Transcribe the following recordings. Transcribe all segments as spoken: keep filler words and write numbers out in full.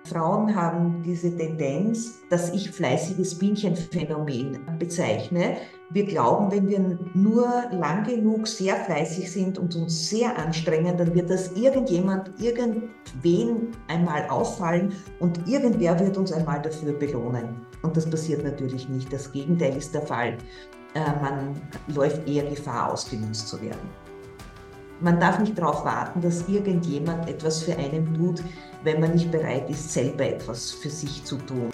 Frauen haben diese Tendenz, das ich fleißiges Bienchen-Phänomen bezeichne. Wir glauben, wenn wir nur lang genug sehr fleißig sind und uns sehr anstrengen, dann wird das irgendjemand, irgendwen einmal auffallen und irgendwer wird uns einmal dafür belohnen. Und das passiert natürlich nicht. Das Gegenteil ist der Fall. Äh, man läuft eher Gefahr, ausgenutzt zu werden. Man darf nicht darauf warten, dass irgendjemand etwas für einen tut, wenn man nicht bereit ist, selber etwas für sich zu tun.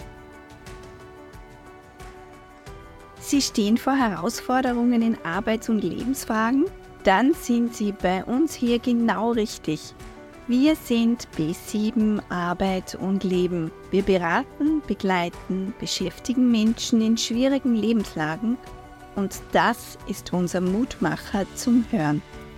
Sie stehen vor Herausforderungen in Arbeits- und Lebensfragen? Dann sind Sie bei uns hier genau richtig. Wir sind B sieben Arbeit und Leben. Wir beraten, begleiten, beschäftigen Menschen in schwierigen Lebenslagen und das ist unser Mutmacher zum Hören.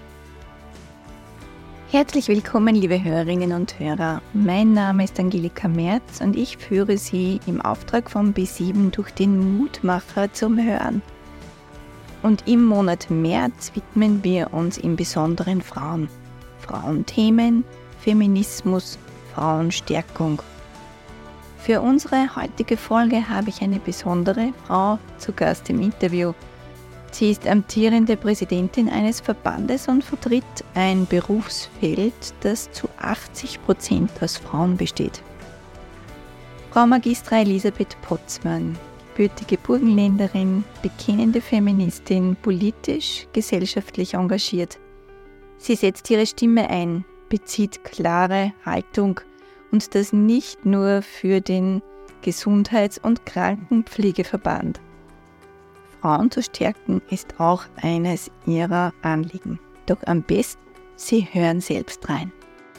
Herzlich willkommen, liebe Hörerinnen und Hörer. Mein Name ist Angelika Merz und ich führe Sie im Auftrag von B sieben durch den Mutmacher zum Hören. Und im Monat März widmen wir uns im Besonderen Frauen. Frauenthemen, Feminismus, Frauenstärkung. Für unsere heutige Folge habe ich eine besondere Frau zu Gast im Interview. Sie ist amtierende Präsidentin eines Verbandes und vertritt ein Berufsfeld, das zu achtzig Prozent aus Frauen besteht. Frau Magistra Elisabeth Potzmann, gebürtige Burgenländerin, bekennende Feministin, politisch, gesellschaftlich engagiert. Sie setzt ihre Stimme ein, bezieht klare Haltung und das nicht nur für den Gesundheits- und Krankenpflegeverband. Frauen zu stärken ist auch eines ihrer Anliegen. Doch am besten, Sie hören selbst rein.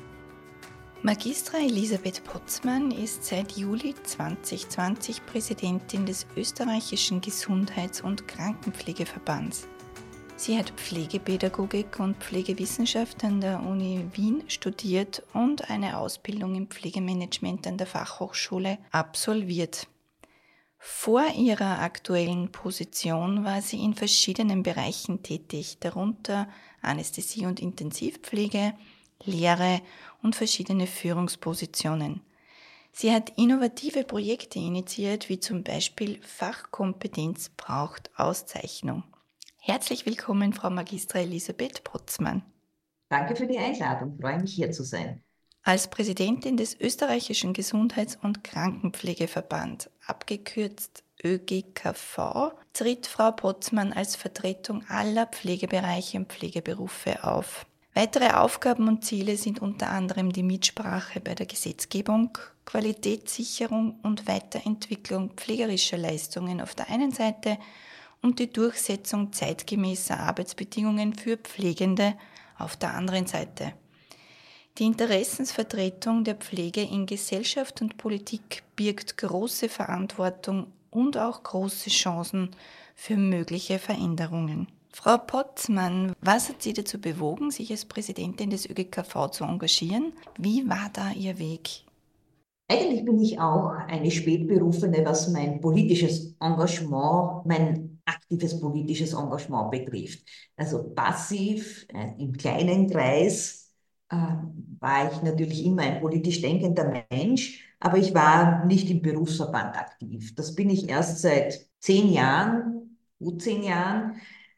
Magistra Elisabeth Potzmann ist seit Juli zwanzig zwanzig Präsidentin des österreichischen Gesundheits- und Krankenpflegeverbands. Sie hat Pflegepädagogik und Pflegewissenschaft an der Uni Wien studiert und eine Ausbildung im Pflegemanagement an der Fachhochschule absolviert. Vor ihrer aktuellen Position war sie in verschiedenen Bereichen tätig, darunter Anästhesie und Intensivpflege, Lehre und verschiedene Führungspositionen. Sie hat innovative Projekte initiiert, wie zum Beispiel Fachkompetenz braucht Auszeichnung. Herzlich willkommen, Frau Magistra Elisabeth Potzmann. Danke für die Einladung, ich freue mich hier zu sein. Als Präsidentin des österreichischen Gesundheits- und Krankenpflegeverband, abgekürzt Ö G K V, tritt Frau Potzmann als Vertretung aller Pflegebereiche und Pflegeberufe auf. Weitere Aufgaben und Ziele sind unter anderem die Mitsprache bei der Gesetzgebung, Qualitätssicherung und Weiterentwicklung pflegerischer Leistungen auf der einen Seite und die Durchsetzung zeitgemäßer Arbeitsbedingungen für Pflegende auf der anderen Seite. Die Interessensvertretung der Pflege in Gesellschaft und Politik birgt große Verantwortung und auch große Chancen für mögliche Veränderungen. Frau Potzmann, was hat Sie dazu bewogen, sich als Präsidentin des Ö G K V zu engagieren? Wie war da Ihr Weg? Eigentlich bin ich auch eine Spätberufene, was mein politisches Engagement, mein aktives politisches Engagement betrifft. Also passiv, äh, im kleinen Kreis, äh, war ich natürlich immer ein politisch denkender Mensch, aber ich war nicht im Berufsverband aktiv. Das bin ich erst seit zehn Jahren, gut zehn Jahren,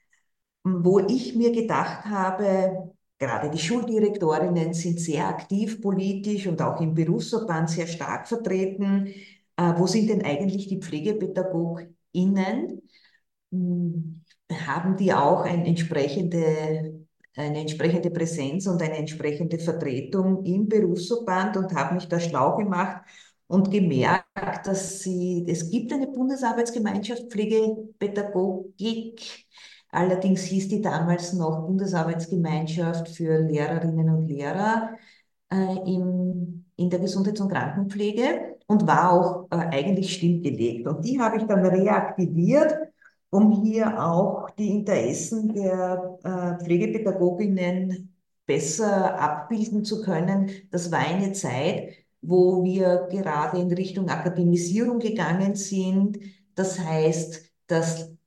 wo ich mir gedacht habe, gerade die Schuldirektorinnen sind sehr aktiv politisch und auch im Berufsverband sehr stark vertreten. Äh, wo sind denn eigentlich die PflegepädagogInnen? Hm, Haben die auch eine entsprechende, eine entsprechende Präsenz und eine entsprechende Vertretung im Berufsverband und habe mich da schlau gemacht und gemerkt, dass sie, es gibt eine Bundesarbeitsgemeinschaft Pflegepädagogik. Allerdings hieß die damals noch Bundesarbeitsgemeinschaft für Lehrerinnen und Lehrer äh, im, in der Gesundheits- und Krankenpflege und war auch äh, eigentlich stillgelegt. Und die habe ich dann reaktiviert, um hier auch die Interessen der äh, Pflegepädagoginnen besser abbilden zu können. Das war eine Zeit, wo wir gerade in Richtung Akademisierung gegangen sind. Das heißt, dass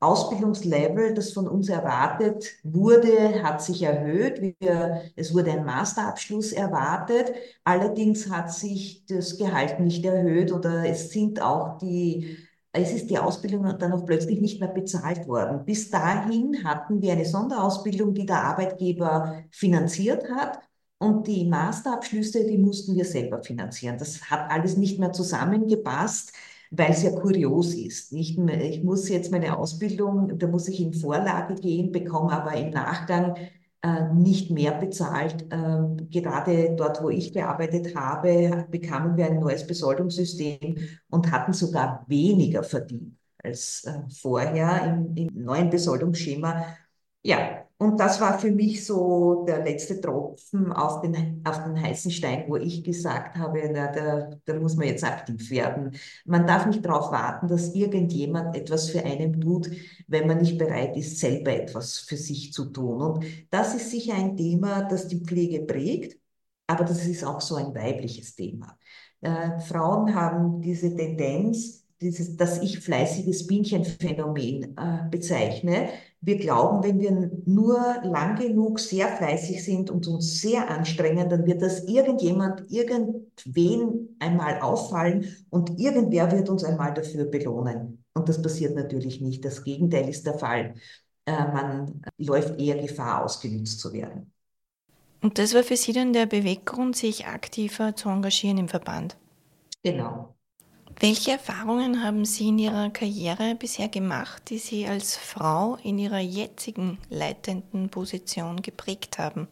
Ausbildungslevel, das von uns erwartet wurde, hat sich erhöht. Wir, es wurde ein Masterabschluss erwartet. Allerdings hat sich das Gehalt nicht erhöht oder es sind auch die, es ist die Ausbildung dann auch plötzlich nicht mehr bezahlt worden. Bis dahin hatten wir eine Sonderausbildung, die der Arbeitgeber finanziert hat. Und die Masterabschlüsse, die mussten wir selber finanzieren. Das hat alles nicht mehr zusammengepasst, weil es ja kurios ist. Nicht mehr, ich muss jetzt meine Ausbildung, da muss ich in Vorlage gehen, bekomme aber im Nachgang äh, nicht mehr bezahlt. Ähm, gerade dort, wo ich gearbeitet habe, bekamen wir ein neues Besoldungssystem und hatten sogar weniger verdient als äh, vorher im, im neuen Besoldungsschema. Ja, und das war für mich so der letzte Tropfen auf den, auf den heißen Stein, wo ich gesagt habe, na, da, da muss man jetzt aktiv werden. Man darf nicht darauf warten, dass irgendjemand etwas für einen tut, wenn man nicht bereit ist, selber etwas für sich zu tun. Und das ist sicher ein Thema, das die Pflege prägt, aber das ist auch so ein weibliches Thema. Äh, Frauen haben diese Tendenz, dieses, das ich fleißiges Bienchen-Phänomen äh, bezeichne. Wir glauben, wenn wir nur lang genug sehr fleißig sind und uns sehr anstrengen, dann wird das irgendjemand, irgendwen einmal auffallen und irgendwer wird uns einmal dafür belohnen. Und das passiert natürlich nicht. Das Gegenteil ist der Fall. Äh, man läuft eher Gefahr, ausgenutzt zu werden. Und das war für Sie dann der Beweggrund, sich aktiver zu engagieren im Verband? Genau. Welche Erfahrungen haben Sie in Ihrer Karriere bisher gemacht, die Sie als Frau in Ihrer jetzigen leitenden Position geprägt haben?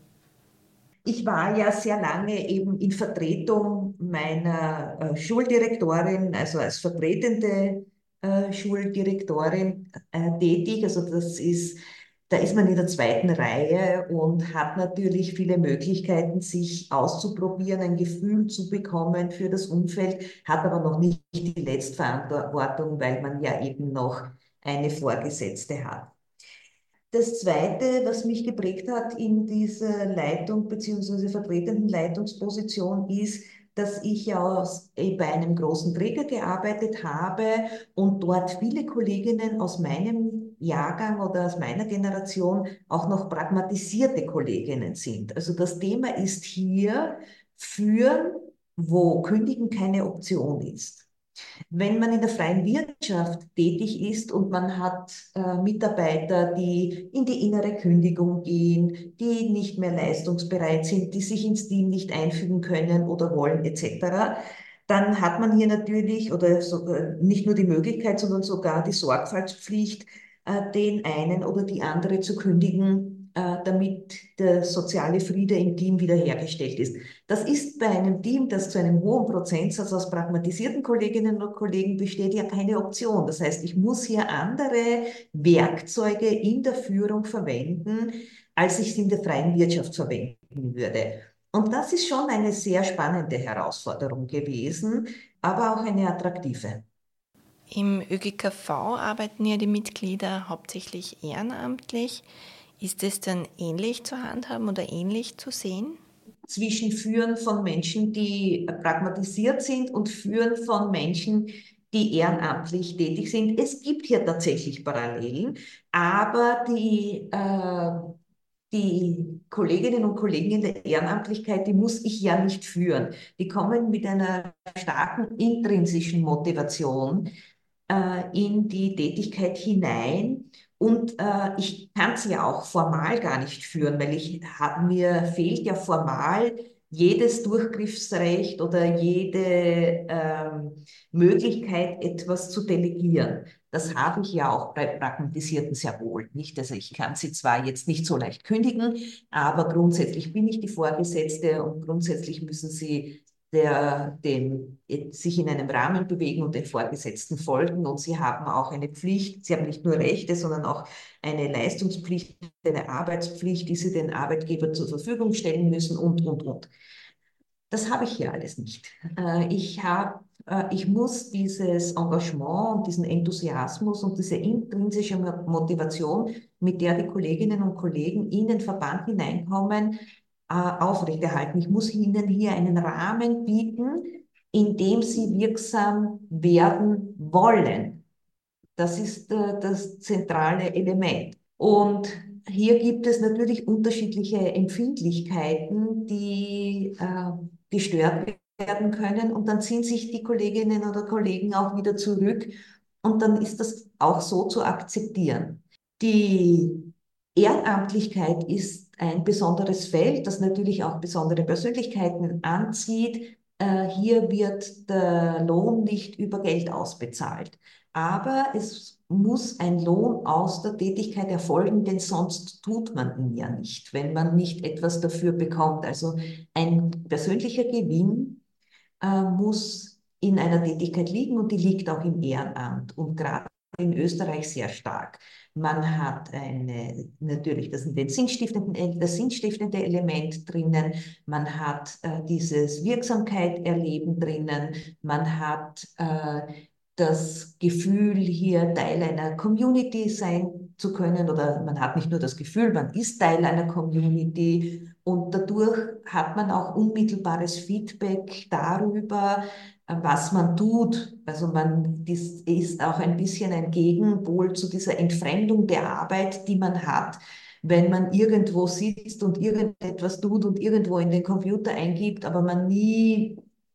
Ich war ja sehr lange eben in Vertretung meiner äh, Schuldirektorin, also als vertretende äh, Schuldirektorin äh, tätig. Also das ist, da ist man in der zweiten Reihe und hat natürlich viele Möglichkeiten, sich auszuprobieren, ein Gefühl zu bekommen für das Umfeld, hat aber noch nicht die Letztverantwortung, weil man ja eben noch eine Vorgesetzte hat. Das Zweite, was mich geprägt hat in dieser Leitung beziehungsweise vertretenden Leitungsposition, ist, dass ich ja aus, eh, bei einem großen Träger gearbeitet habe und dort viele Kolleginnen aus meinem Jahrgang oder aus meiner Generation auch noch pragmatisierte Kolleginnen sind. Also das Thema ist hier führen, wo Kündigen keine Option ist. Wenn man in der freien Wirtschaft tätig ist und man hat äh, Mitarbeiter, die in die innere Kündigung gehen, die nicht mehr leistungsbereit sind, die sich ins Team nicht einfügen können oder wollen et cetera, dann hat man hier natürlich oder sogar nicht nur die Möglichkeit, sondern sogar die Sorgfaltspflicht, äh, den einen oder die andere zu kündigen, äh, damit der soziale Friede im Team wiederhergestellt ist. Das ist bei einem Team, das zu einem hohen Prozentsatz aus pragmatisierten Kolleginnen und Kollegen besteht, ja keine Option. Das heißt, ich muss hier andere Werkzeuge in der Führung verwenden, als ich es in der freien Wirtschaft verwenden würde. Und das ist schon eine sehr spannende Herausforderung gewesen, aber auch eine attraktive. Im ÖGKV arbeiten ja die Mitglieder hauptsächlich ehrenamtlich. Ist es dann ähnlich zu handhaben oder ähnlich zu sehen? Zwischen Führen von Menschen, die pragmatisiert sind und Führen von Menschen, die ehrenamtlich tätig sind. Es gibt hier tatsächlich Parallelen, aber die, äh, die Kolleginnen und Kollegen in der Ehrenamtlichkeit, die muss ich ja nicht führen. Die kommen mit einer starken intrinsischen Motivation äh, in die Tätigkeit hinein. Und äh, ich kann sie ja auch formal gar nicht führen, weil ich, hab, mir fehlt ja formal jedes Durchgriffsrecht oder jede ähm, Möglichkeit, etwas zu delegieren. Das habe ich ja auch bei Pragmatisierten sehr wohl nicht. Also ich kann sie zwar jetzt nicht so leicht kündigen, aber grundsätzlich bin ich die Vorgesetzte und grundsätzlich müssen sie der, dem, sich in einem Rahmen bewegen und den Vorgesetzten folgen. Und sie haben auch eine Pflicht, sie haben nicht nur Rechte, sondern auch eine Leistungspflicht, eine Arbeitspflicht, die sie den Arbeitgeber zur Verfügung stellen müssen und, und, und. Das habe ich hier alles nicht. Äh, ich habe, äh, ich muss dieses Engagement und diesen Enthusiasmus und diese intrinsische Motivation, mit der die Kolleginnen und Kollegen in den Verband hineinkommen, äh, aufrechterhalten. Ich muss ihnen hier einen Rahmen bieten, in dem sie wirksam werden wollen. Das ist äh, das zentrale Element. Und hier gibt es natürlich unterschiedliche Empfindlichkeiten, die äh, gestört werden können. Und dann ziehen sich die Kolleginnen oder Kollegen auch wieder zurück. Und dann ist das auch so zu akzeptieren. Die Ehrenamtlichkeit ist ein besonderes Feld, das natürlich auch besondere Persönlichkeiten anzieht. Äh, hier wird der Lohn nicht über Geld ausbezahlt. Aber es muss ein Lohn aus der Tätigkeit erfolgen, denn sonst tut man ihn ja nicht, wenn man nicht etwas dafür bekommt. Also ein persönlicher Gewinn äh, muss in einer Tätigkeit liegen und die liegt auch im Ehrenamt und gerade in Österreich sehr stark. Man hat eine, natürlich das, den sinnstiftenden, das sinnstiftende Element drinnen, man hat äh, dieses Wirksamkeit erleben drinnen, man hat äh, das Gefühl, hier Teil einer Community sein zu können oder man hat nicht nur das Gefühl, man ist Teil einer Community und dadurch hat man auch unmittelbares Feedback darüber, was man tut. Also man das ist auch ein bisschen ein Gegenpol zu dieser Entfremdung der Arbeit, die man hat, wenn man irgendwo sitzt und irgendetwas tut und irgendwo in den Computer eingibt, aber man nie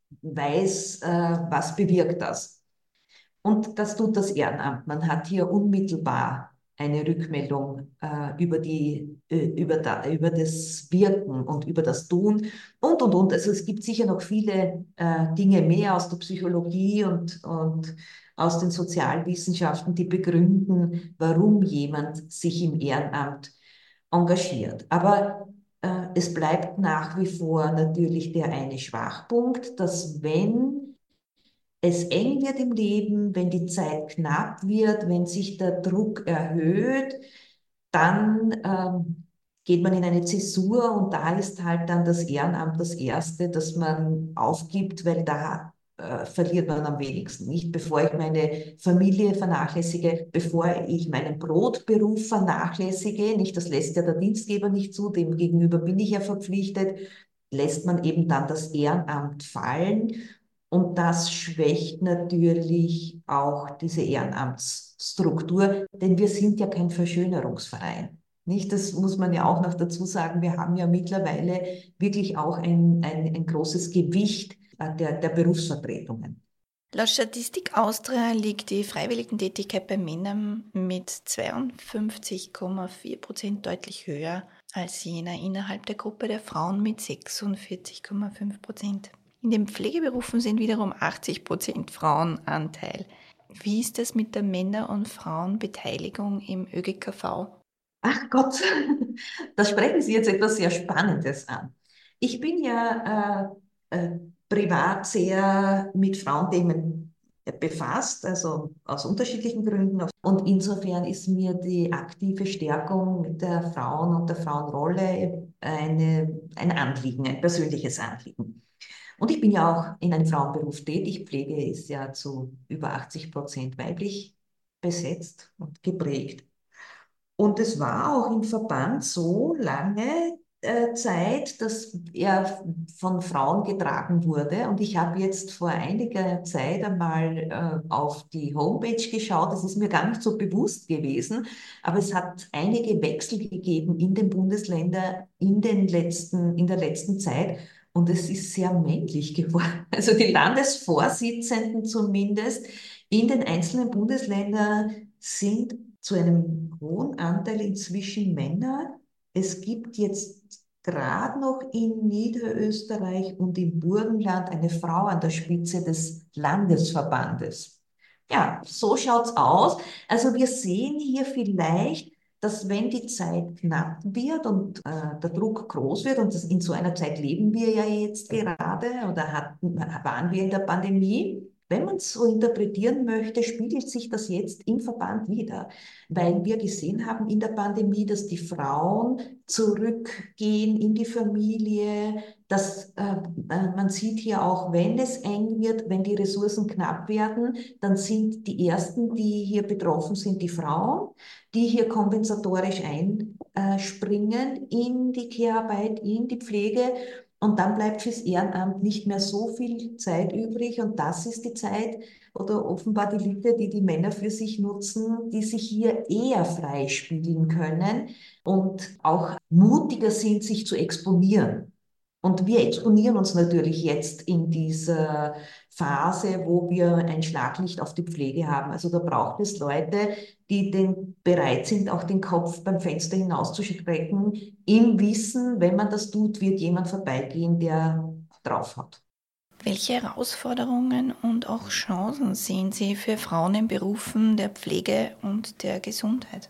weiß, äh, was bewirkt das. Und das tut das Ehrenamt. Man hat hier unmittelbar eine Rückmeldung äh, über die, äh, über, da, über das Wirken und über das Tun und, und, und. Also es gibt sicher noch viele äh, Dinge mehr aus der Psychologie und, und aus den Sozialwissenschaften, die begründen, warum jemand sich im Ehrenamt engagiert. Aber äh, es bleibt nach wie vor natürlich der eine Schwachpunkt, dass wenn es eng wird im Leben, wenn die Zeit knapp wird, wenn sich der Druck erhöht, dann ähm, geht man in eine Zäsur und da ist halt dann das Ehrenamt das Erste, das man aufgibt, weil da äh, verliert man am wenigsten. Nicht bevor ich meine Familie vernachlässige, bevor ich meinen Brotberuf vernachlässige, nicht, das lässt ja der Dienstgeber nicht zu, dem gegenüber bin ich ja verpflichtet, lässt man eben dann das Ehrenamt fallen. Und das schwächt natürlich auch diese Ehrenamtsstruktur, denn wir sind ja kein Verschönerungsverein. Nicht, das muss man ja auch noch dazu sagen. Wir haben ja mittlerweile wirklich auch ein, ein, ein großes Gewicht äh, der, der Berufsvertretungen. Laut Statistik Austria liegt die Freiwilligentätigkeit bei Männern mit zweiundfünfzig Komma vier Prozent deutlich höher als jener innerhalb der Gruppe der Frauen mit sechsundvierzig Komma fünf Prozent. In den Pflegeberufen sind wiederum achtzig Prozent Frauenanteil. Wie ist das mit der Männer- und Frauenbeteiligung im ÖGKV? Ach Gott, da sprechen Sie jetzt etwas sehr Spannendes an. Ich bin ja äh, äh, privat sehr mit Frauenthemen befasst, also aus unterschiedlichen Gründen. Und insofern ist mir die aktive Stärkung der Frauen und der Frauenrolle eine, ein Anliegen, ein persönliches Anliegen. Und ich bin ja auch in einem Frauenberuf tätig. Pflege ist ja zu über achtzig Prozent weiblich besetzt und geprägt. Und es war auch im Verband so lange äh, Zeit, dass er von Frauen getragen wurde. Und ich habe jetzt vor einiger Zeit einmal äh, auf die Homepage geschaut. Das ist mir gar nicht so bewusst gewesen. Aber es hat einige Wechsel gegeben in den Bundesländern in den letzten, in der letzten Zeit. Und es ist sehr männlich geworden. Also die Landesvorsitzenden zumindest in den einzelnen Bundesländern sind zu einem hohen Anteil inzwischen Männer. Es gibt jetzt gerade noch in Niederösterreich und im Burgenland eine Frau an der Spitze des Landesverbandes. Ja, so schaut's aus. Also wir sehen hier vielleicht, dass wenn die Zeit knapp wird und äh, der Druck groß wird, und das, in so einer Zeit leben wir ja jetzt gerade oder hatten, waren wir in der Pandemie, wenn man es so interpretieren möchte, spiegelt sich das jetzt im Verband wider, weil wir gesehen haben in der Pandemie, dass die Frauen zurückgehen in die Familie, dass äh, man sieht hier auch, wenn es eng wird, wenn die Ressourcen knapp werden, dann sind die ersten, die hier betroffen sind, die Frauen, die hier kompensatorisch einspringen in die Care-Arbeit, in die Pflege. Und dann bleibt fürs Ehrenamt nicht mehr so viel Zeit übrig. Und das ist die Zeit oder offenbar die Lücke, die die Männer für sich nutzen, die sich hier eher freispielen können und auch mutiger sind, sich zu exponieren. Und wir exponieren uns natürlich jetzt in dieser Phase, wo wir ein Schlaglicht auf die Pflege haben. Also da braucht es Leute, die den, bereit sind, auch den Kopf beim Fenster hinauszustrecken, im Wissen, wenn man das tut, wird jemand vorbeigehen, der drauf hat. Welche Herausforderungen und auch Chancen sehen Sie für Frauen in Berufen der Pflege und der Gesundheit?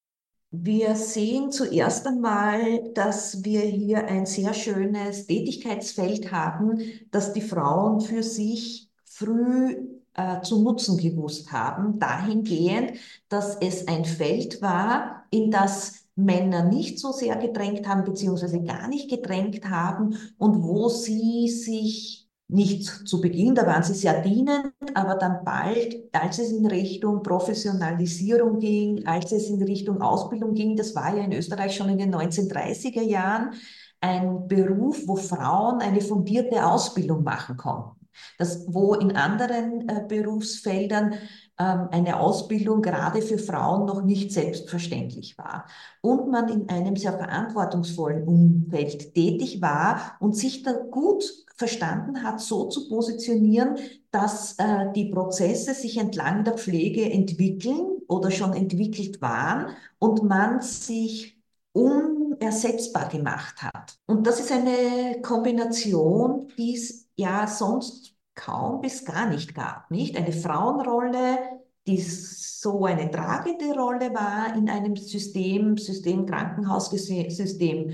Wir sehen zuerst einmal, dass wir hier ein sehr schönes Tätigkeitsfeld haben, das die Frauen für sich früh äh, zu nutzen gewusst haben, dahingehend, dass es ein Feld war, in das Männer nicht so sehr gedrängt haben, beziehungsweise gar nicht gedrängt haben und wo sie sich nicht zu Beginn, da waren sie sehr dienend, aber dann bald, als es in Richtung Professionalisierung ging, als es in Richtung Ausbildung ging, das war ja in Österreich schon in den neunzehnhundertdreißiger Jahren ein Beruf, wo Frauen eine fundierte Ausbildung machen konnten. Das, wo in anderen äh, Berufsfeldern ähm, eine Ausbildung gerade für Frauen noch nicht selbstverständlich war. Und man in einem sehr verantwortungsvollen Umfeld tätig war und sich da gut verstanden hat, so zu positionieren, dass äh, die Prozesse sich entlang der Pflege entwickeln oder schon entwickelt waren und man sich unersetzbar gemacht hat. Und das ist eine Kombination, die es ja sonst kaum bis gar nicht gab, nicht? Eine Frauenrolle, die so eine tragende Rolle war in einem System, System Krankenhaussystem, System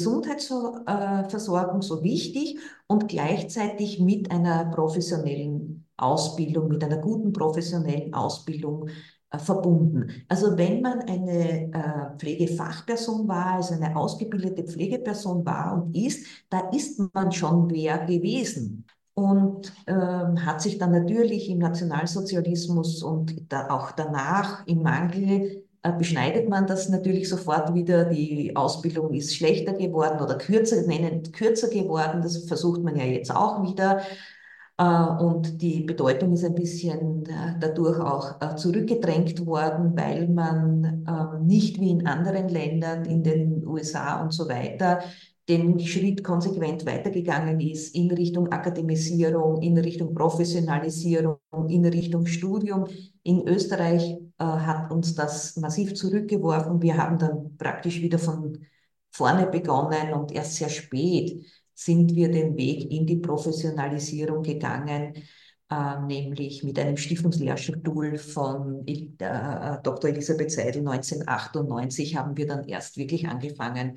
Gesundheitsversorgung so wichtig und gleichzeitig mit einer professionellen Ausbildung, mit einer guten professionellen Ausbildung äh, verbunden. Also wenn man eine äh, Pflegefachperson war, also eine ausgebildete Pflegeperson war und ist, da ist man schon wer gewesen. Und ähm, hat sich dann natürlich im Nationalsozialismus und da auch danach im Mangel äh, beschneidet man das natürlich sofort wieder. Die Ausbildung ist schlechter geworden oder kürzer, nennend kürzer geworden. Das versucht man ja jetzt auch wieder. Äh, und die Bedeutung ist ein bisschen äh, dadurch auch äh, zurückgedrängt worden, weil man äh, nicht wie in anderen Ländern, in den U S A und so weiter, den Schritt konsequent weitergegangen ist in Richtung Akademisierung, in Richtung Professionalisierung, in Richtung Studium. In Österreich äh, hat uns das massiv zurückgeworfen. Wir haben dann praktisch wieder von vorne begonnen und erst sehr spät sind wir den Weg in die Professionalisierung gegangen, äh, nämlich mit einem Stiftungslehrstuhl von äh, Doktor Elisabeth Seidel neunzehnhundertachtundneunzig haben wir dann erst wirklich angefangen,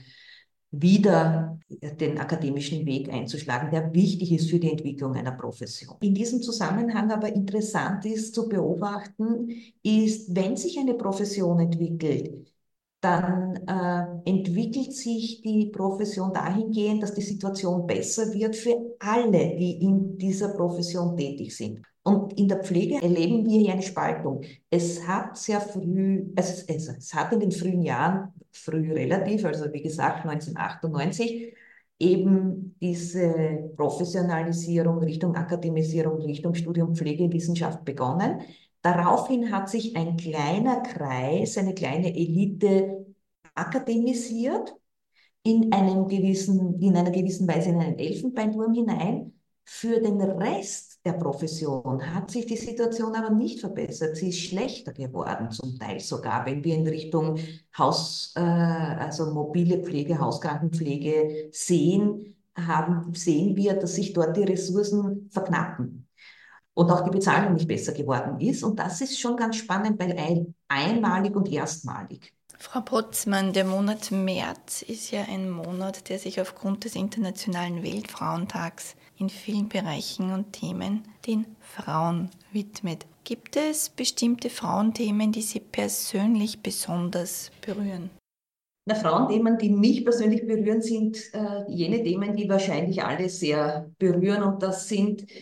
wieder den akademischen Weg einzuschlagen, der wichtig ist für die Entwicklung einer Profession. In diesem Zusammenhang aber interessant ist zu beobachten, ist, wenn sich eine Profession entwickelt, dann äh, entwickelt sich die Profession dahingehend, dass die Situation besser wird für alle, die in dieser Profession tätig sind. Und in der Pflege erleben wir hier eine Spaltung. Es hat sehr früh, also es, es hat in den frühen Jahren, früh relativ, also wie gesagt neunzehnhundertachtundneunzig, eben diese Professionalisierung Richtung Akademisierung, Richtung Studium Pflegewissenschaft begonnen. Daraufhin hat sich ein kleiner Kreis, eine kleine Elite akademisiert, in einem gewissen, in einer gewissen Weise in einen Elfenbeinturm hinein. Für den Rest der Profession hat sich die Situation aber nicht verbessert. Sie ist schlechter geworden, zum Teil sogar, wenn wir in Richtung Haus, äh, also mobile Pflege, Hauskrankenpflege sehen, haben, sehen wir, dass sich dort die Ressourcen verknappen und auch die Bezahlung nicht besser geworden ist. Und das ist schon ganz spannend, weil ein, einmalig und erstmalig. Frau Potzmann, der Monat März ist ja ein Monat, der sich aufgrund des Internationalen Weltfrauentags in vielen Bereichen und Themen den Frauen widmet. Gibt es bestimmte Frauenthemen, die Sie persönlich besonders berühren? Na, Frauenthemen, die mich persönlich berühren, sind äh, jene Themen, die wahrscheinlich alle sehr berühren. Und das sind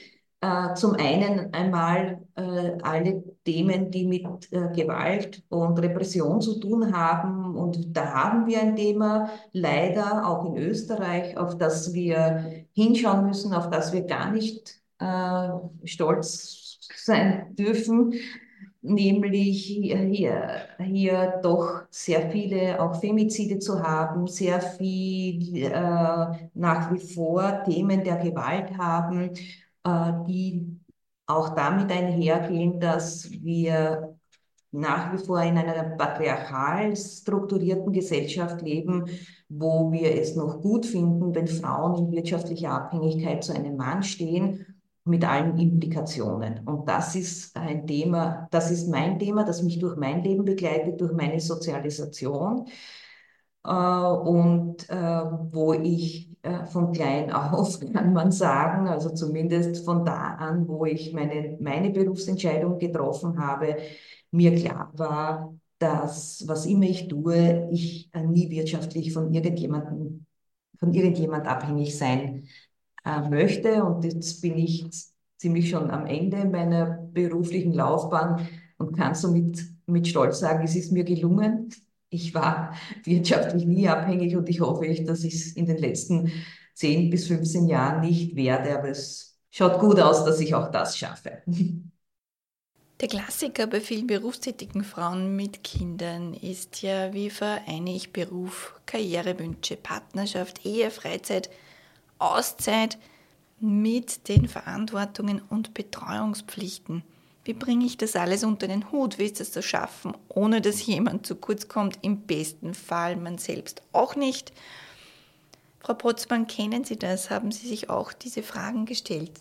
Äh, zum einen einmal äh, alle Themen, die mit äh, Gewalt und Repression zu tun haben. Und da haben wir ein Thema, leider auch in Österreich, auf das wir hinschauen müssen, auf das wir gar nicht äh, stolz sein dürfen. Nämlich hier, hier doch sehr viele auch Femizide zu haben, sehr viel äh, nach wie vor Themen der Gewalt haben, äh, die auch damit einhergehen, dass wir nach wie vor in einer patriarchal strukturierten Gesellschaft leben, wo wir es noch gut finden, wenn Frauen in wirtschaftlicher Abhängigkeit zu einem Mann stehen, mit allen Implikationen. Und das ist ein Thema, das ist mein Thema, das mich durch mein Leben begleitet, durch meine Sozialisation äh, und äh, wo ich äh, von klein auf, kann man sagen, also zumindest von da an, wo ich meine, meine Berufsentscheidung getroffen habe, mir klar war, dass was immer ich tue, ich äh, nie wirtschaftlich von irgendjemandem, von irgendjemand abhängig sein äh, möchte. Und jetzt bin ich ziemlich schon am Ende meiner beruflichen Laufbahn und kann somit mit Stolz sagen, es ist mir gelungen. Ich war wirtschaftlich nie abhängig und ich hoffe, dass ich es in den letzten zehn bis fünfzehn Jahren nicht werde, aber es schaut gut aus, dass ich auch das schaffe. Der Klassiker bei vielen berufstätigen Frauen mit Kindern ist ja, wie vereine ich Beruf, Karrierewünsche, Partnerschaft, Ehe, Freizeit, Auszeit mit den Verantwortungen und Betreuungspflichten. Wie bringe ich das alles unter den Hut? Wie ist das zu schaffen, ohne dass jemand zu kurz kommt? Im besten Fall man selbst auch nicht. Frau Potzmann, kennen Sie das? Haben Sie sich auch diese Fragen gestellt?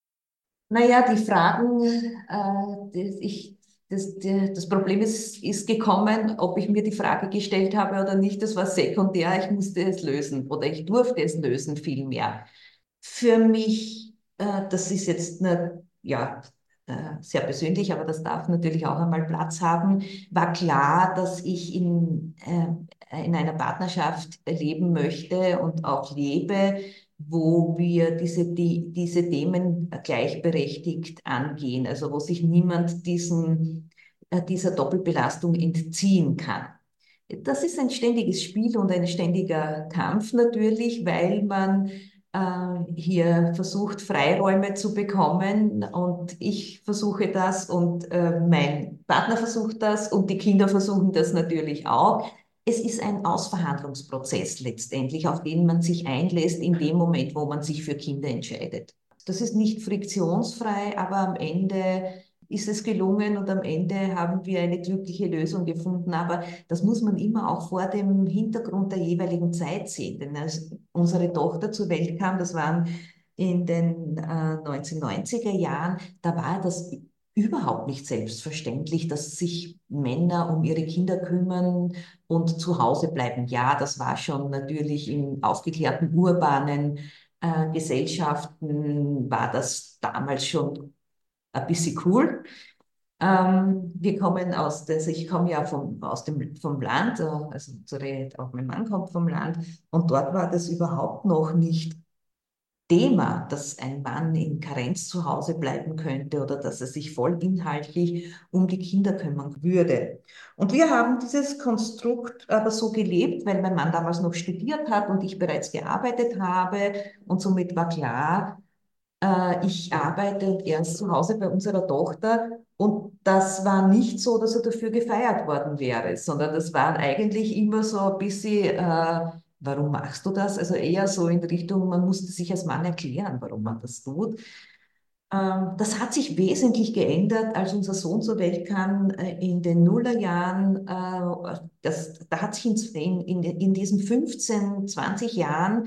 Naja, die Fragen, äh, das, ich, das, die, das Problem ist, ist gekommen, ob ich mir die Frage gestellt habe oder nicht, das war sekundär, ich musste es lösen oder ich durfte es lösen vielmehr. Für mich, äh, das ist jetzt eine, ja, äh, sehr persönlich, aber das darf natürlich auch einmal Platz haben, war klar, dass ich in, äh, in einer Partnerschaft leben möchte und auch lebe, wo wir diese, die, diese Themen gleichberechtigt angehen, also wo sich niemand diesen, äh, dieser Doppelbelastung entziehen kann. Das ist ein ständiges Spiel und ein ständiger Kampf natürlich, weil man äh, hier versucht, Freiräume zu bekommen und ich versuche das und äh, mein Partner versucht das und die Kinder versuchen das natürlich auch. Es ist ein Ausverhandlungsprozess letztendlich, auf den man sich einlässt in dem Moment, wo man sich für Kinder entscheidet. Das ist nicht friktionsfrei, aber am Ende ist es gelungen und am Ende haben wir eine glückliche Lösung gefunden. Aber das muss man immer auch vor dem Hintergrund der jeweiligen Zeit sehen. Denn als unsere Tochter zur Welt kam, das waren in den äh, neunzehnhundertneunziger Jahren, da war das überhaupt nicht selbstverständlich, dass sich Männer um ihre Kinder kümmern und zu Hause bleiben. Ja, das war schon natürlich in aufgeklärten urbanen äh, Gesellschaften, war das damals schon ein bisschen cool. Ähm, wir kommen aus, das, ich komme ja vom, aus dem, vom Land, äh, also unsere, auch mein Mann kommt vom Land und dort war das überhaupt noch nicht Thema, dass ein Mann in Karenz zu Hause bleiben könnte oder dass er sich voll inhaltlich um die Kinder kümmern würde. Und wir haben dieses Konstrukt aber so gelebt, weil mein Mann damals noch studiert hat und ich bereits gearbeitet habe und somit war klar, äh, ich arbeite erst zu Hause bei unserer Tochter und das war nicht so, dass er dafür gefeiert worden wäre, sondern das war eigentlich immer so ein bisschen, äh, warum machst du das? Also eher so in Richtung, man musste sich als Mann erklären, warum man das tut. Ähm, das hat sich wesentlich geändert, als unser Sohn zur Welt kam äh, in den Nullerjahren. Äh, das, da hat sich in, in, in diesen fünfzehn, zwanzig Jahren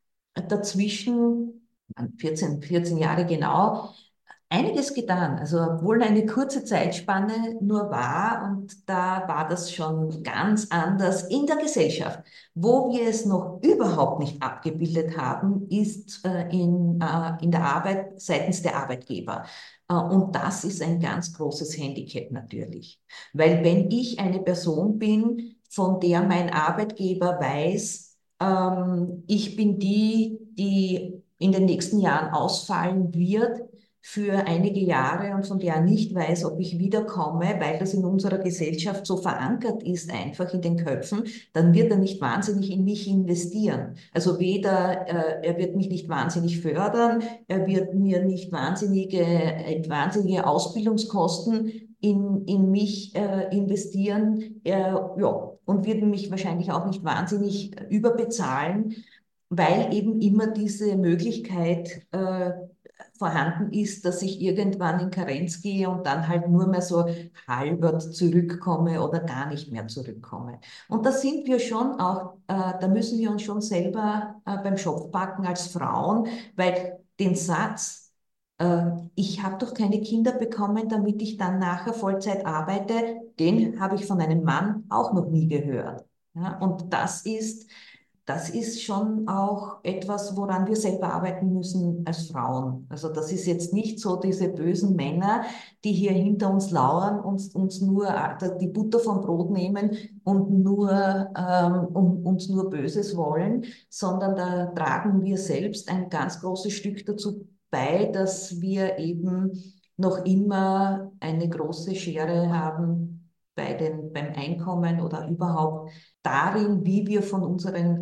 dazwischen, vierzehn, vierzehn Jahre genau, einiges getan. Also obwohl eine kurze Zeitspanne nur war und da war das schon ganz anders in der Gesellschaft. Wo wir es noch überhaupt nicht abgebildet haben, ist äh, in, äh, in der Arbeit seitens der Arbeitgeber. Äh, und das ist ein ganz großes Handicap natürlich. Weil wenn ich eine Person bin, von der mein Arbeitgeber weiß, ähm, ich bin die, die in den nächsten Jahren ausfallen wird, für einige Jahre und von der er nicht weiß, ob ich wiederkomme, weil das in unserer Gesellschaft so verankert ist, einfach in den Köpfen, dann wird er nicht wahnsinnig in mich investieren. Also weder, äh, er wird mich nicht wahnsinnig fördern, er wird mir nicht wahnsinnige, äh, wahnsinnige Ausbildungskosten in, in mich äh, investieren, er, ja, und wird mich wahrscheinlich auch nicht wahnsinnig überbezahlen, weil eben immer diese Möglichkeit äh, vorhanden ist, dass ich irgendwann in Karenz gehe und dann halt nur mehr so halbert zurückkomme oder gar nicht mehr zurückkomme. Und da sind wir schon auch, äh, da müssen wir uns schon selber äh, beim Schopf packen als Frauen, weil den Satz, äh, ich habe doch keine Kinder bekommen, damit ich dann nachher Vollzeit arbeite, den habe ich von einem Mann auch noch nie gehört. Ja, und das ist das ist schon auch etwas, woran wir selber arbeiten müssen als Frauen. Also das ist jetzt nicht so diese bösen Männer, die hier hinter uns lauern, uns, uns nur äh, die Butter vom Brot nehmen und nur, ähm, um, uns nur Böses wollen, sondern da tragen wir selbst ein ganz großes Stück dazu bei, dass wir eben noch immer eine große Schere haben bei den, beim Einkommen oder überhaupt darin, wie wir von unseren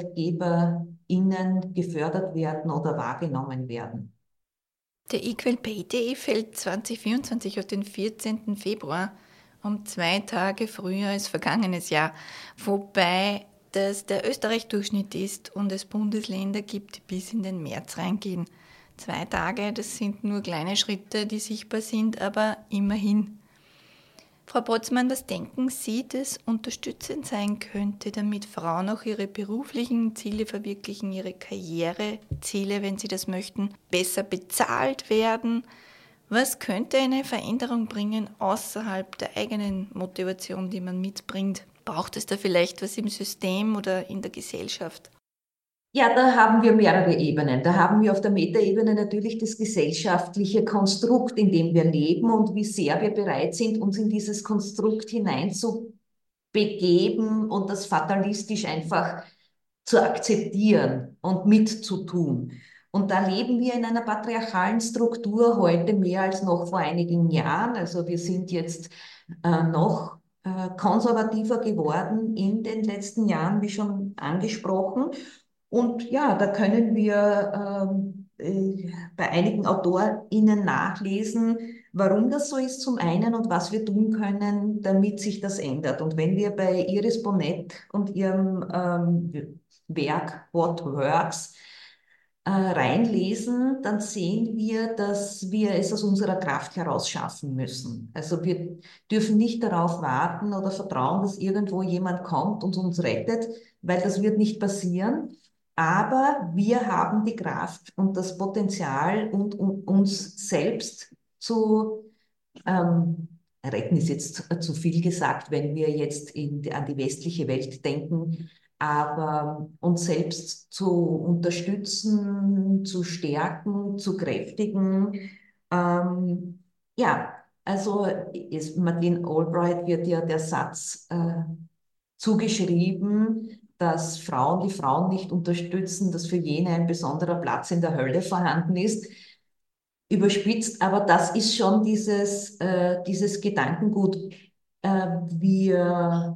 ArbeitgeberInnen gefördert werden oder wahrgenommen werden. Der Equal Pay Day fällt zwanzig vierundzwanzig auf den vierzehnten Februar, um zwei Tage früher als vergangenes Jahr, wobei das der Österreich-Durchschnitt ist und es Bundesländer gibt, die bis in den März reingehen. Zwei Tage, das sind nur kleine Schritte, die sichtbar sind, aber immerhin. Frau Botzmann, was denken Sie, das unterstützend sein könnte, damit Frauen auch ihre beruflichen Ziele verwirklichen, ihre Karriereziele, wenn sie das möchten, besser bezahlt werden? Was könnte eine Veränderung bringen außerhalb der eigenen Motivation, die man mitbringt? Braucht es da vielleicht was im System oder in der Gesellschaft? Ja, da haben wir mehrere Ebenen. Da haben wir auf der Metaebene natürlich das gesellschaftliche Konstrukt, in dem wir leben und wie sehr wir bereit sind, uns in dieses Konstrukt hineinzubegeben und das fatalistisch einfach zu akzeptieren und mitzutun. Und da leben wir in einer patriarchalen Struktur heute mehr als noch vor einigen Jahren. Also wir sind jetzt äh, noch äh, konservativer geworden in den letzten Jahren, wie schon angesprochen. Und ja, da können wir ähm, äh, bei einigen AutorInnen nachlesen, warum das so ist zum einen und was wir tun können, damit sich das ändert. Und wenn wir bei Iris Bonet und ihrem ähm, Werk What Works äh, reinlesen, dann sehen wir, dass wir es aus unserer Kraft heraus schaffen müssen. Also wir dürfen nicht darauf warten oder vertrauen, dass irgendwo jemand kommt und uns rettet, weil das wird nicht passieren. Aber wir haben die Kraft und das Potenzial, und, und uns selbst zu ähm, retten, ist jetzt zu, zu viel gesagt, wenn wir jetzt in, an die westliche Welt denken, aber uns selbst zu unterstützen, zu stärken, zu kräftigen. Ähm, ja, also ist, Madeleine Albright wird ja der Satz äh, zugeschrieben, dass Frauen, die Frauen nicht unterstützen, dass für jene ein besonderer Platz in der Hölle vorhanden ist. Überspitzt, aber das ist schon dieses, äh, dieses Gedankengut. Äh, wir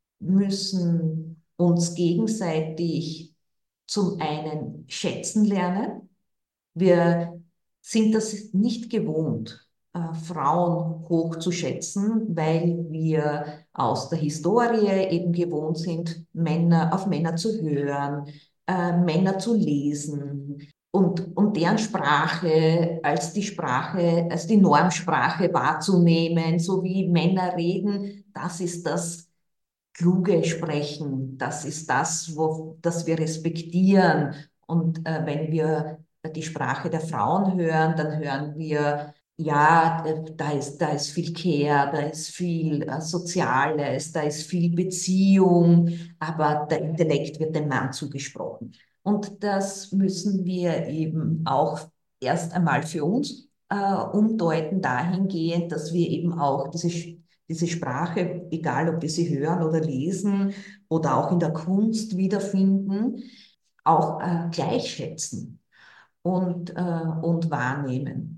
müssen uns gegenseitig zum einen schätzen lernen. Wir sind das nicht gewohnt, äh, Frauen hoch zu schätzen, weil wir aus der Historie eben gewohnt sind, Männer, auf Männer zu hören, äh, Männer zu lesen und, und deren Sprache als die Sprache, als die Normsprache wahrzunehmen, so wie Männer reden, das ist das kluge Sprechen, das ist das, wo, das wir respektieren. Und äh, wenn wir die Sprache der Frauen hören, dann hören wir, ja, äh, da ist, da ist viel Care, da ist viel äh, Soziales, da ist viel Beziehung, aber der Intellekt wird dem Mann zugesprochen. Und das müssen wir eben auch erst einmal für uns äh, umdeuten, dahingehend, dass wir eben auch diese diese Sprache, egal ob wir sie hören oder lesen oder auch in der Kunst wiederfinden, auch äh, gleichschätzen und, äh, und wahrnehmen.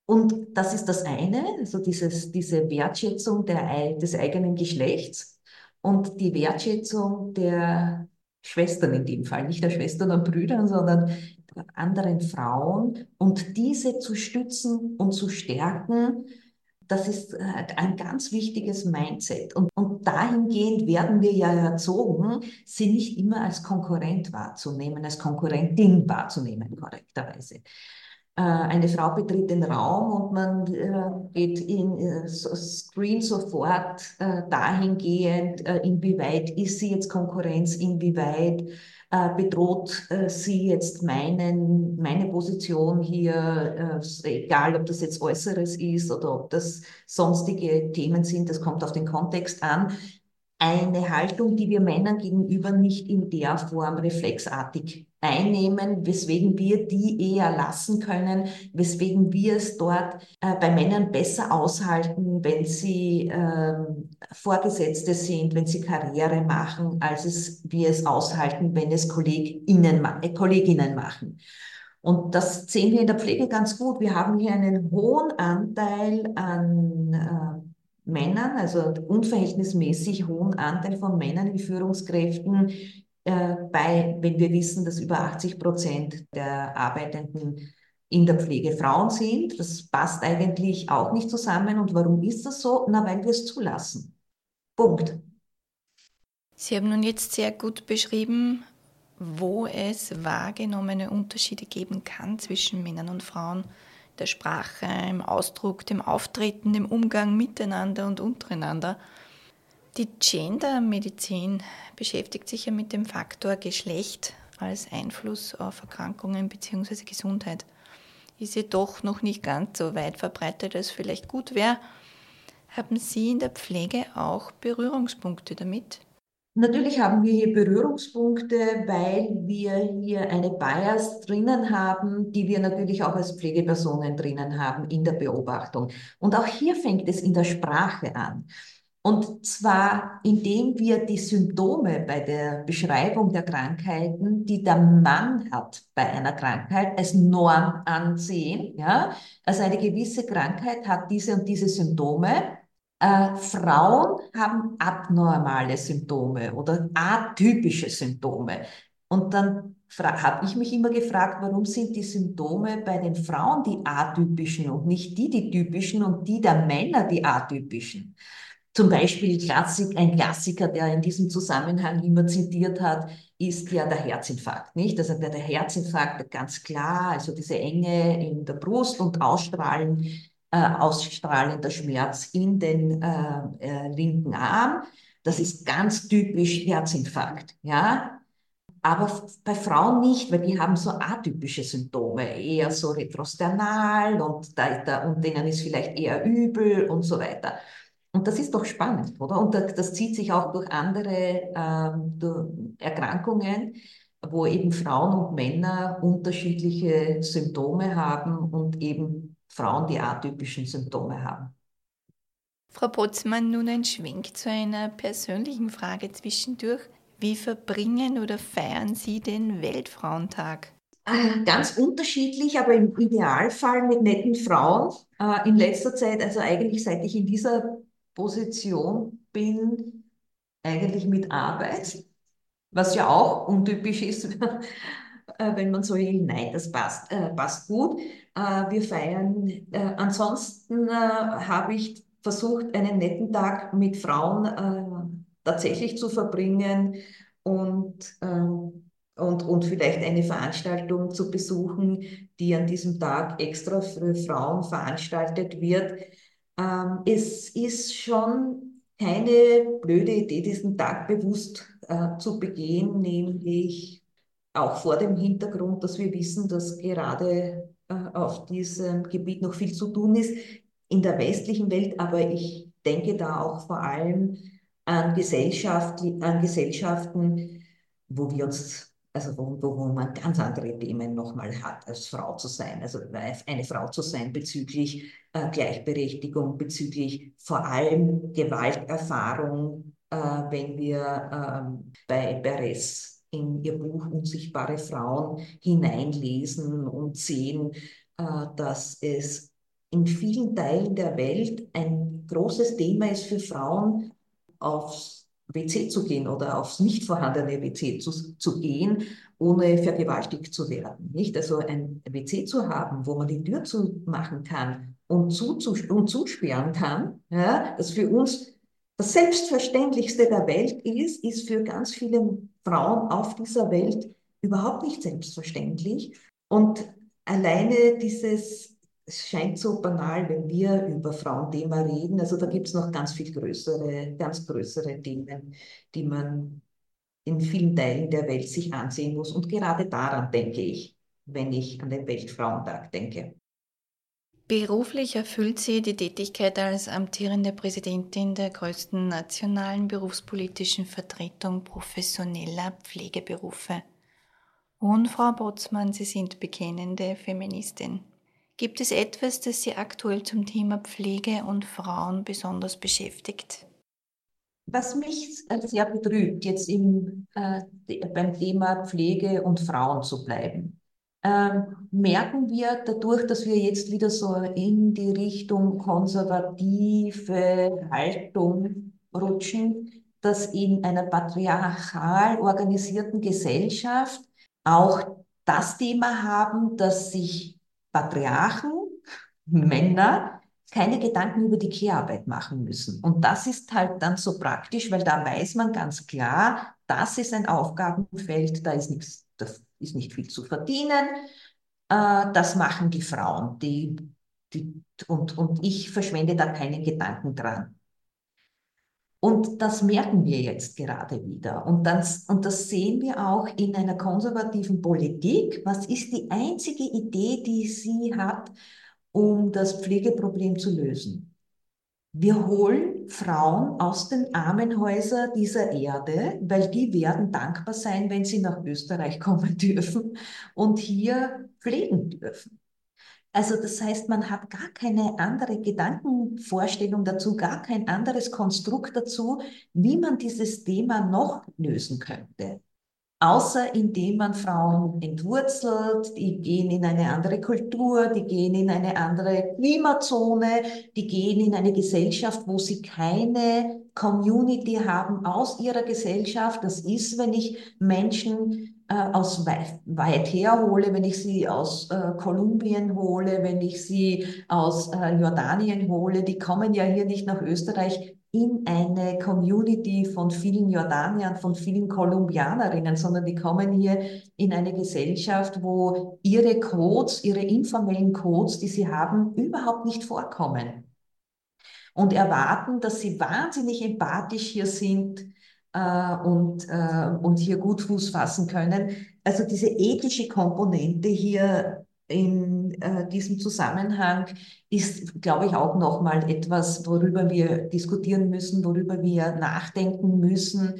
Und das ist das eine, also dieses, diese Wertschätzung der, ei- des eigenen Geschlechts und die Wertschätzung der Schwestern in dem Fall, nicht der Schwestern und Brüdern, sondern der anderen Frauen und diese zu stützen und zu stärken. Das ist äh, ein ganz wichtiges Mindset. Und, und dahingehend werden wir ja erzogen, sie nicht immer als Konkurrent wahrzunehmen, als Konkurrentin wahrzunehmen, korrekterweise. Äh, eine Frau betritt den Raum und man äh, geht in äh, so- Screen sofort äh, dahingehend, äh, inwieweit ist sie jetzt Konkurrenz, inwieweit äh, bedroht äh, sie jetzt meinen, meine Position hier, äh, egal ob das jetzt Äußeres ist oder ob das sonstige Themen sind, das kommt auf den Kontext an. Eine Haltung, die wir Männern gegenüber nicht in der Form reflexartig einnehmen, weswegen wir die eher lassen können, weswegen wir es dort äh, bei Männern besser aushalten, wenn sie ähm, Vorgesetzte sind, wenn sie Karriere machen, als es wir es aushalten, wenn es Kolleginnen, ma- äh, Kolleginnen machen. Und das sehen wir in der Pflege ganz gut. Wir haben hier einen hohen Anteil an äh, Männern, also einen unverhältnismäßig hohen Anteil von Männern in Führungskräften, äh, bei, wenn wir wissen, dass über achtzig Prozent der Arbeitenden in der Pflege Frauen sind. Das passt eigentlich auch nicht zusammen. Und warum ist das so? Na, weil wir es zulassen. Punkt. Sie haben nun jetzt sehr gut beschrieben, wo es wahrgenommene Unterschiede geben kann zwischen Männern und Frauen, der Sprache, im Ausdruck, dem Auftreten, dem Umgang miteinander und untereinander. Die Gendermedizin beschäftigt sich ja mit dem Faktor Geschlecht als Einfluss auf Erkrankungen bzw. Gesundheit. Ist jedoch noch nicht ganz so weit verbreitet, als vielleicht gut wäre. Haben Sie in der Pflege auch Berührungspunkte damit? Natürlich haben wir hier Berührungspunkte, weil wir hier eine Bias drinnen haben, die wir natürlich auch als Pflegepersonen drinnen haben in der Beobachtung. Und auch hier fängt es in der Sprache an. Und zwar, indem wir die Symptome bei der Beschreibung der Krankheiten, die der Mann hat bei einer Krankheit, als Norm ansehen. Ja? Also eine gewisse Krankheit hat diese und diese Symptome. Äh, Frauen haben abnormale Symptome oder atypische Symptome. Und dann habe ich mich immer gefragt, warum sind die Symptome bei den Frauen die atypischen und nicht die, die typischen und die der Männer die atypischen? Zum Beispiel Klassik, ein Klassiker, der in diesem Zusammenhang immer zitiert hat, ist ja der Herzinfarkt, nicht? Also der, der Herzinfarkt, ganz klar, also diese Enge in der Brust und Ausstrahlen, äh, ausstrahlender Schmerz in den äh, äh, linken Arm. Das ist ganz typisch Herzinfarkt, ja? Aber bei Frauen nicht, weil die haben so atypische Symptome, eher so retrosternal und, da, da, und denen ist vielleicht eher übel und so weiter. Und das ist doch spannend, oder? Und das, das zieht sich auch durch andere ähm, durch Erkrankungen, wo eben Frauen und Männer unterschiedliche Symptome haben und eben Frauen die atypischen Symptome haben. Frau Botzmann, nun ein Schwenk zu einer persönlichen Frage zwischendurch. Wie verbringen oder feiern Sie den Weltfrauentag? Äh, Ganz unterschiedlich, aber im Idealfall mit netten Frauen. Äh, In letzter Zeit, also eigentlich seit ich in dieser Position bin, eigentlich mit Arbeit, was ja auch untypisch ist, äh, wenn man so will. Nein, das passt, äh, passt gut. Äh, wir feiern. Äh, ansonsten äh, habe ich versucht, einen netten Tag mit Frauen äh, tatsächlich zu verbringen und, ähm, und, und vielleicht eine Veranstaltung zu besuchen, die an diesem Tag extra für Frauen veranstaltet wird. Ähm, es ist schon keine blöde Idee, diesen Tag bewusst äh, zu begehen, nämlich auch vor dem Hintergrund, dass wir wissen, dass gerade äh, auf diesem Gebiet noch viel zu tun ist in der westlichen Welt, aber ich denke da auch vor allem an Gesellschaft, an Gesellschaften, wo wir uns, also wo, wo, wo man ganz andere Themen nochmal hat, als Frau zu sein, also eine Frau zu sein bezüglich äh, Gleichberechtigung, bezüglich vor allem Gewalterfahrung, äh, wenn wir ähm, bei Beres in ihr Buch Unsichtbare Frauen hineinlesen und sehen, äh, dass es in vielen Teilen der Welt ein großes Thema ist für Frauen, aufs W C zu gehen oder aufs nicht vorhandene W C zu, zu gehen, ohne vergewaltigt zu werden. Nicht? Also ein W C zu haben, wo man die Tür zumachen kann und, zu, zu, und zusperren kann, ja, das für uns das Selbstverständlichste der Welt ist, ist für ganz viele Frauen auf dieser Welt überhaupt nicht selbstverständlich. Und alleine dieses, es scheint so banal, wenn wir über Frauenthema reden, also da gibt es noch ganz viel größere, ganz größere Themen, die man in vielen Teilen der Welt sich ansehen muss. Und gerade daran denke ich, wenn ich an den Weltfrauentag denke. Beruflich erfüllt sie die Tätigkeit als amtierende Präsidentin der größten nationalen berufspolitischen Vertretung professioneller Pflegeberufe. Und Frau Botzmann, Sie sind bekennende Feministin. Gibt es etwas, das Sie aktuell zum Thema Pflege und Frauen besonders beschäftigt? Was mich sehr betrübt, jetzt im, äh, beim Thema Pflege und Frauen zu bleiben, ähm, merken wir dadurch, dass wir jetzt wieder so in die Richtung konservative Haltung rutschen, dass in einer patriarchal organisierten Gesellschaft auch das Thema haben, dass sich Patriarchen, Männer, keine Gedanken über die Care-Arbeit machen müssen. Und das ist halt dann so praktisch, weil da weiß man ganz klar, das ist ein Aufgabenfeld, da ist nichts, das ist nicht viel zu verdienen. Äh, das machen die Frauen, die, die, und, und ich verschwende da keinen Gedanken dran. Und das merken wir jetzt gerade wieder. Und, dann, und das sehen wir auch in einer konservativen Politik. Was ist die einzige Idee, die sie hat, um das Pflegeproblem zu lösen? Wir holen Frauen aus den Armenhäusern dieser Erde, weil die werden dankbar sein, wenn sie nach Österreich kommen dürfen und hier pflegen dürfen. Also das heißt, man hat gar keine andere Gedankenvorstellung dazu, gar kein anderes Konstrukt dazu, wie man dieses Thema noch lösen könnte. Außer indem man Frauen entwurzelt, die gehen in eine andere Kultur, die gehen in eine andere Klimazone, die gehen in eine Gesellschaft, wo sie keine Community haben aus ihrer Gesellschaft. Das ist, wenn ich Menschen äh, aus weit, weit her hole, wenn ich sie aus äh, Kolumbien hole, wenn ich sie aus äh, Jordanien hole, die kommen ja hier nicht nach Österreich in eine Community von vielen Jordaniern, von vielen Kolumbianerinnen, sondern die kommen hier in eine Gesellschaft, wo ihre Codes, ihre informellen Codes, die sie haben, überhaupt nicht vorkommen. Und erwarten, dass sie wahnsinnig empathisch hier sind äh, und, äh, und hier gut Fuß fassen können. Also diese ethische Komponente hier in äh, diesem Zusammenhang ist, glaube ich, auch nochmal etwas, worüber wir diskutieren müssen, worüber wir nachdenken müssen,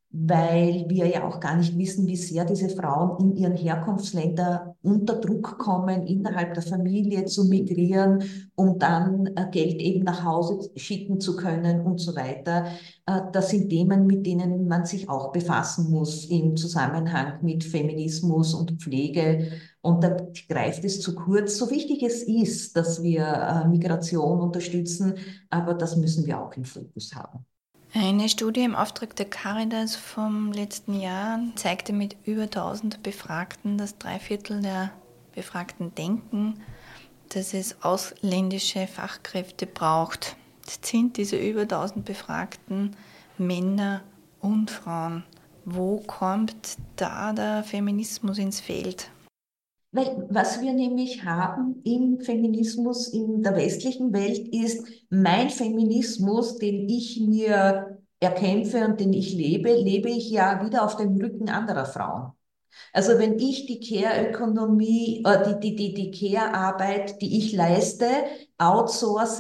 weil wir ja auch gar nicht wissen, wie sehr diese Frauen in ihren Herkunftsländern unter Druck kommen, innerhalb der Familie zu migrieren, um dann äh, Geld eben nach Hause schicken zu können und so weiter. Äh, das sind Themen, mit denen man sich auch befassen muss im Zusammenhang mit Feminismus und Pflege. Und da greift es zu kurz, so wichtig es ist, dass wir äh, Migration unterstützen, aber das müssen wir auch im Fokus haben. Eine Studie im Auftrag der Caritas vom letzten Jahr zeigte mit über tausend Befragten, dass drei Viertel der Befragten denken, dass es ausländische Fachkräfte braucht. Jetzt sind diese über tausend Befragten Männer und Frauen. Wo kommt da der Feminismus ins Feld? Weil was wir nämlich haben im Feminismus in der westlichen Welt ist, mein Feminismus, den ich mir erkämpfe und den ich lebe, lebe ich ja wieder auf dem Rücken anderer Frauen. Also wenn ich die Care-Ökonomie, äh, die, die, die, die Care-Arbeit, die ich leiste, outsource,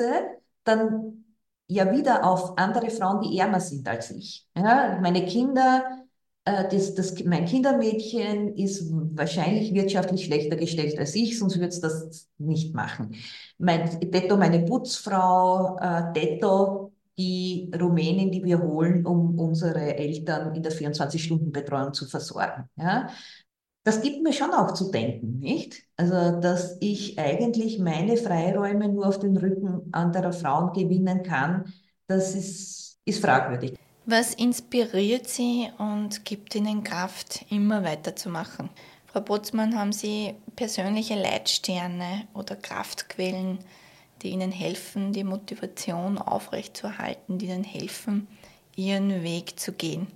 dann ja wieder auf andere Frauen, die ärmer sind als ich. Ja, meine Kinder, äh, das, das, mein Kindermädchen ist wahrscheinlich wirtschaftlich schlechter gestellt als ich, sonst würde es das nicht machen. Mein, detto meine Putzfrau, äh, detto die Rumänin, die wir holen, um unsere Eltern in der vierundzwanzig-Stunden-Betreuung zu versorgen. Ja? Das gibt mir schon auch zu denken, nicht? Also, dass ich eigentlich meine Freiräume nur auf den Rücken anderer Frauen gewinnen kann, das ist, ist fragwürdig. Was inspiriert Sie und gibt Ihnen Kraft, immer weiterzumachen? Frau Botzmann, haben Sie persönliche Leitsterne oder Kraftquellen, die Ihnen helfen, die Motivation aufrechtzuerhalten, die Ihnen helfen, Ihren Weg zu gehen?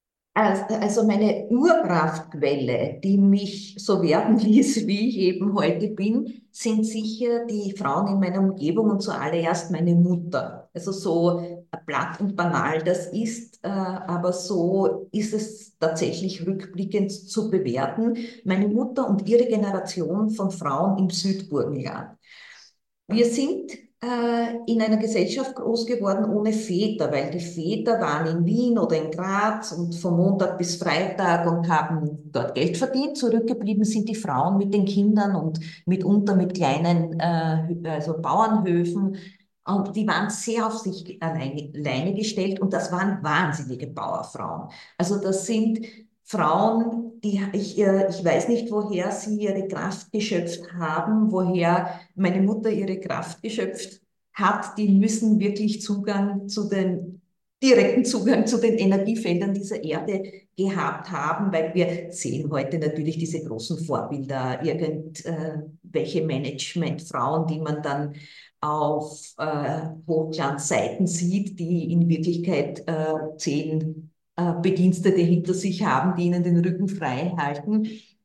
Also meine Urkraftquelle, die mich so werden ließ, wie ich eben heute bin, sind sicher die Frauen in meiner Umgebung und zuallererst meine Mutter. Also so platt und banal das ist, äh, aber so ist es tatsächlich rückblickend zu bewerten. Meine Mutter und ihre Generation von Frauen im Südburgenland. Wir sind äh, in einer Gesellschaft groß geworden ohne Väter, weil die Väter waren in Wien oder in Graz und von Montag bis Freitag und haben dort Geld verdient. Zurückgeblieben sind die Frauen mit den Kindern und mitunter mit kleinen äh, also Bauernhöfen. Und die waren sehr auf sich alleine, alleine gestellt und das waren wahnsinnige Bauerfrauen. Also das sind Frauen, die ich, äh, ich weiß nicht, woher sie ihre Kraft geschöpft haben, woher meine Mutter ihre Kraft geschöpft hat, die müssen wirklich Zugang zu den, direkten Zugang zu den Energiefeldern dieser Erde gehabt haben, weil wir sehen heute natürlich diese großen Vorbilder, irgendwelche Managementfrauen, die man dann auf äh, Hochglanzseiten sieht, die in Wirklichkeit äh, zehn äh, Bedienstete hinter sich haben, die ihnen den Rücken frei halten.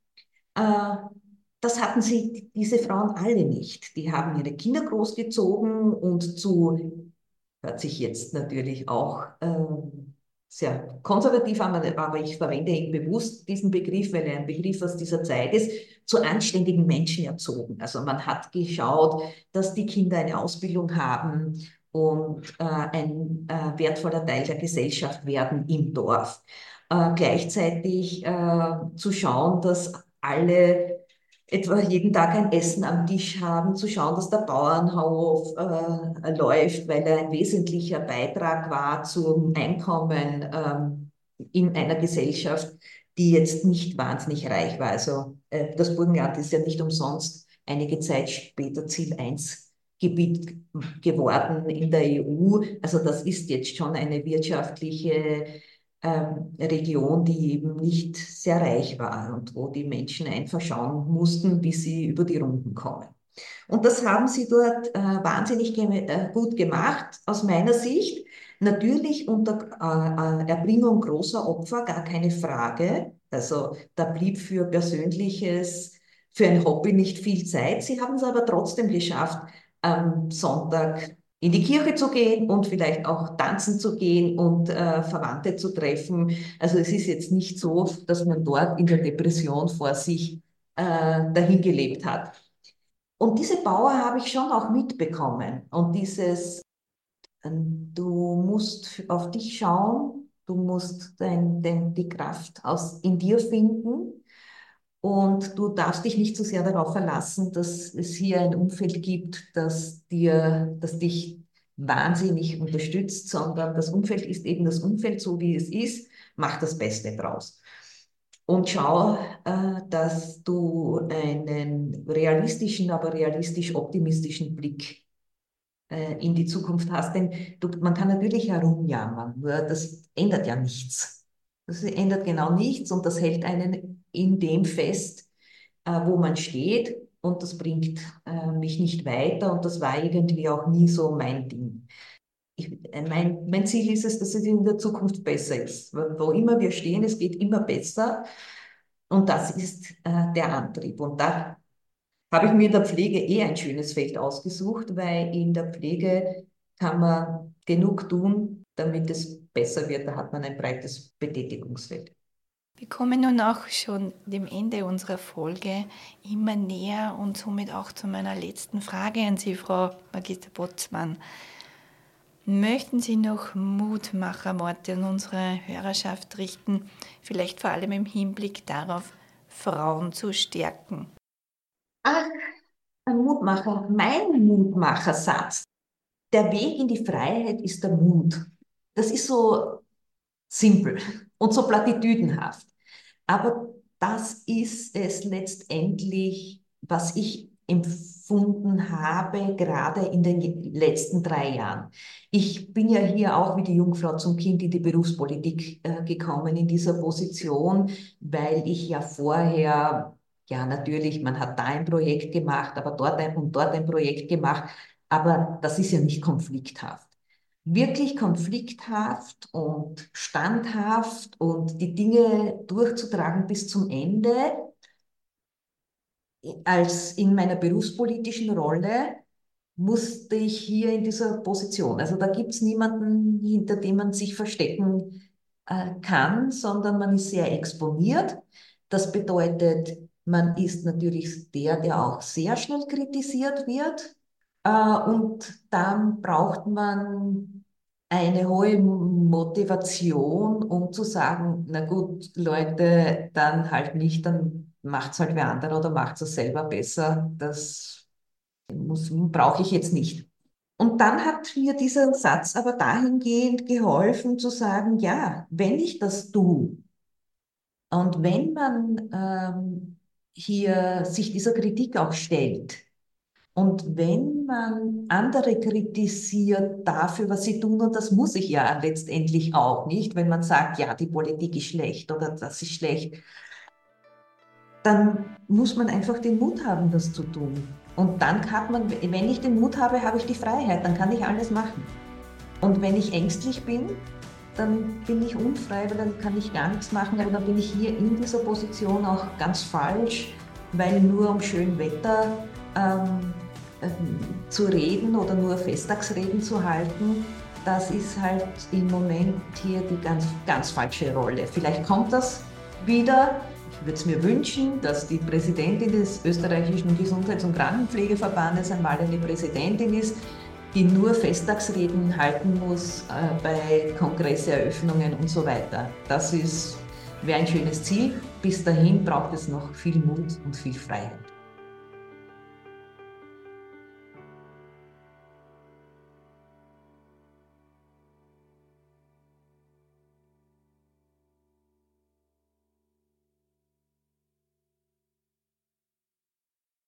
Äh, Das hatten sie, diese Frauen alle nicht. Die haben ihre Kinder großgezogen und zu, hört sich jetzt natürlich auch ähm, sehr konservativ an, aber ich verwende ihn bewusst, diesen Begriff, weil er ein Begriff aus dieser Zeit ist, zu anständigen Menschen erzogen. Also man hat geschaut, dass die Kinder eine Ausbildung haben und äh, ein äh, wertvoller Teil der Gesellschaft werden im Dorf. Äh, gleichzeitig äh, zu schauen, dass alle etwa jeden Tag ein Essen am Tisch haben, zu schauen, dass der Bauernhof äh, läuft, weil er ein wesentlicher Beitrag war zum Einkommen ähm, in einer Gesellschaft, die jetzt nicht wahnsinnig reich war. Also äh, das Burgenland ist ja nicht umsonst einige Zeit später Ziel eins Gebiet geworden in der E U. Also das ist jetzt schon eine wirtschaftliche ähm, Region, die eben nicht sehr reich war und wo die Menschen einfach schauen mussten, wie sie über die Runden kommen. Und das haben sie dort äh, wahnsinnig ge äh, gut gemacht, aus meiner Sicht. Natürlich unter äh, äh, Erbringung großer Opfer, gar keine Frage. Also da blieb für Persönliches, für ein Hobby nicht viel Zeit. Sie haben es aber trotzdem geschafft, am Sonntag in die Kirche zu gehen und vielleicht auch tanzen zu gehen und äh, Verwandte zu treffen. Also es ist jetzt nicht so, dass man dort in der Depression vor sich äh, dahin gelebt hat. Und diese Power habe ich schon auch mitbekommen. Und dieses, ähm, du musst auf dich schauen, du musst dein, dein, die Kraft aus, in dir finden und du darfst dich nicht so sehr darauf verlassen, dass es hier ein Umfeld gibt, das dir, das dich wahnsinnig unterstützt, sondern das Umfeld ist eben das Umfeld, so wie es ist, mach das Beste draus. Und schau, äh, dass du einen realistischen, aber realistisch optimistischen Blick äh, in die Zukunft hast. Denn du, man kann natürlich herumjammern, nur das ändert ja nichts. Das ändert genau nichts und das hält einen in dem fest, äh, wo man steht. Und das bringt äh, mich nicht weiter und das war irgendwie auch nie so mein Ding. Ich, äh, mein, mein Ziel ist es, dass es in der Zukunft besser ist. Wo, wo immer wir stehen, es geht immer besser. Und das ist äh, der Antrieb. Und da habe ich mir in der Pflege eh ein schönes Feld ausgesucht, weil in der Pflege kann man genug tun, damit es besser wird. Da hat man ein breites Betätigungsfeld. Wir kommen nun auch schon dem Ende unserer Folge immer näher und somit auch zu meiner letzten Frage an Sie, Frau Magister Botzmann. Möchten Sie noch Mutmacherworte an unsere Hörerschaft richten, vielleicht vor allem im Hinblick darauf, Frauen zu stärken? Ach, ein Mutmacher, mein Mutmachersatz. Der Weg in die Freiheit ist der Mut. Das ist so simpel und so plattitüdenhaft. Aber das ist es letztendlich, was ich empfunden habe, gerade in den letzten drei Jahren. Ich bin ja hier auch wie die Jungfrau zum Kind in die Berufspolitik äh, gekommen, in dieser Position, weil ich ja vorher, ja natürlich, man hat da ein Projekt gemacht, aber dort ein und dort ein Projekt gemacht, aber das ist ja nicht konflikthaft. Wirklich konflikthaft und standhaft und die Dinge durchzutragen bis zum Ende, als in meiner berufspolitischen Rolle musste ich hier in dieser Position. Also da gibt es niemanden, hinter dem man sich verstecken äh, kann, sondern man ist sehr exponiert. Das bedeutet, man ist natürlich der, der auch sehr schnell kritisiert wird. Äh, und dann braucht man eine hohe Motivation, um zu sagen, na gut, Leute, dann halt nicht, dann macht es halt wer andere oder macht es selber besser. Das muss, brauche ich jetzt nicht. Und dann hat mir dieser Satz aber dahingehend geholfen zu sagen, ja, wenn ich das tue und wenn man ähm, hier sich dieser Kritik auch stellt und wenn man andere kritisiert dafür, was sie tun, und das muss ich ja letztendlich auch nicht, wenn man sagt, ja, die Politik ist schlecht oder das ist schlecht, dann muss man einfach den Mut haben, das zu tun. Und dann hat man, wenn ich den Mut habe, habe ich die Freiheit, dann kann ich alles machen. Und wenn ich ängstlich bin, dann bin ich unfrei, weil dann kann ich gar nichts machen, aber dann bin ich hier in dieser Position auch ganz falsch, weil nur um schön Wetter ähm, äh, zu reden oder nur Festtagsreden zu halten, das ist halt im Moment hier die ganz, ganz falsche Rolle. Vielleicht kommt das wieder. Ich würde es mir wünschen, dass die Präsidentin des österreichischen Gesundheits- und Krankenpflegeverbandes einmal eine Präsidentin ist, die nur Festtagsreden halten muss äh, bei Kongresseröffnungen und so weiter. Das ist, wäre ein schönes Ziel. Bis dahin braucht es noch viel Mut und viel Freiheit.